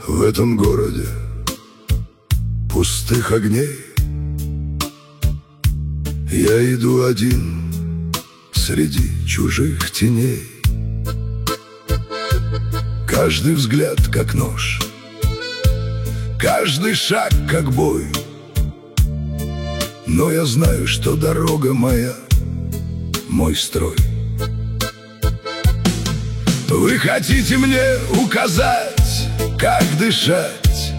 В этом городе пустых огней я иду один среди чужих теней. Каждый взгляд как нож, каждый шаг как бой. Но я знаю, что дорога моя — мой строй. Вы хотите мне указать, как дышать,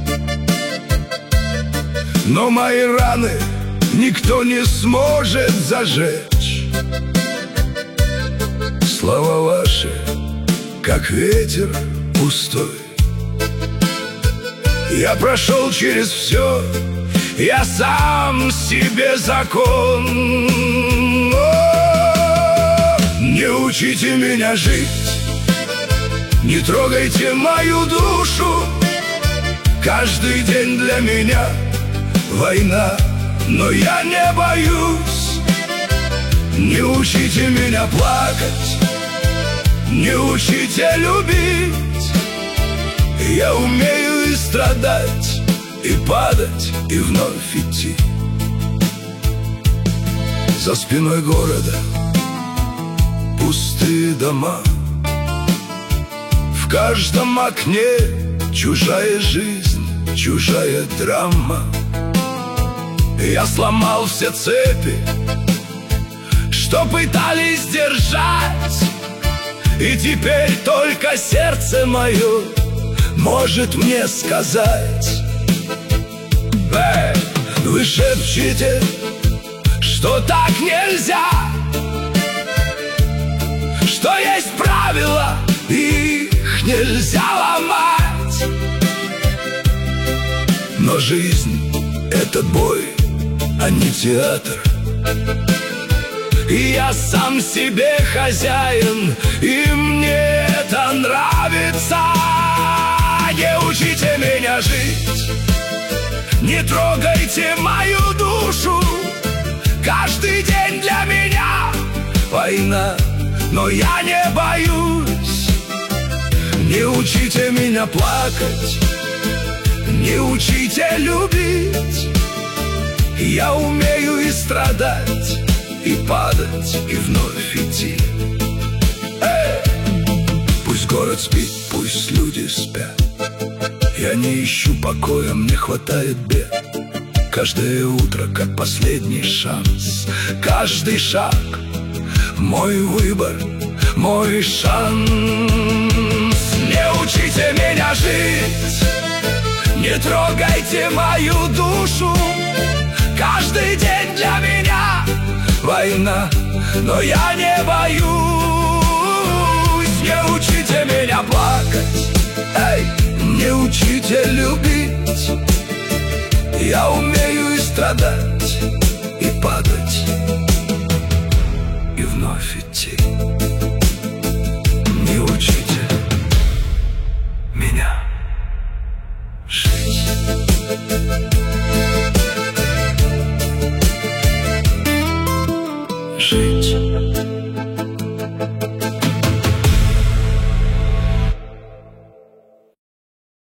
но мои раны никто не сможет зажечь. Слова ваши, как ветер пустой. Я прошел через все, я сам себе закон. О, не учите меня жить, не трогайте мою душу. Каждый день для меня война, но я не боюсь. Не учите меня плакать, не учите любить. Я умею и страдать, и падать, и вновь идти. За спиной города пустые дома, в каждом окне чужая жизнь, чужая драма. Я сломал все цепи, что пытались держать, и теперь только сердце мое может мне сказать. Вы шепчете, что так нельзя, что есть правила, их нельзя ломать. Но жизнь — это бой, а не театр. И я сам себе хозяин, и мне это нравится. Не учите меня жить, не трогайте мою душу. Каждый день для меня война, но я не боюсь. Не учите меня плакать, не учите любить. Я умею и страдать, и падать, и вновь идти. Пусть город спит, пусть люди спят, я не ищу покоя, мне хватает бед. Каждое утро как последний шанс, каждый шаг мой выбор, мой шанс. Не учите меня жить, не трогайте мою душу. Каждый день для меня война, но я не боюсь. Не учите меня плакать, не учите любить. Я умею и страдать,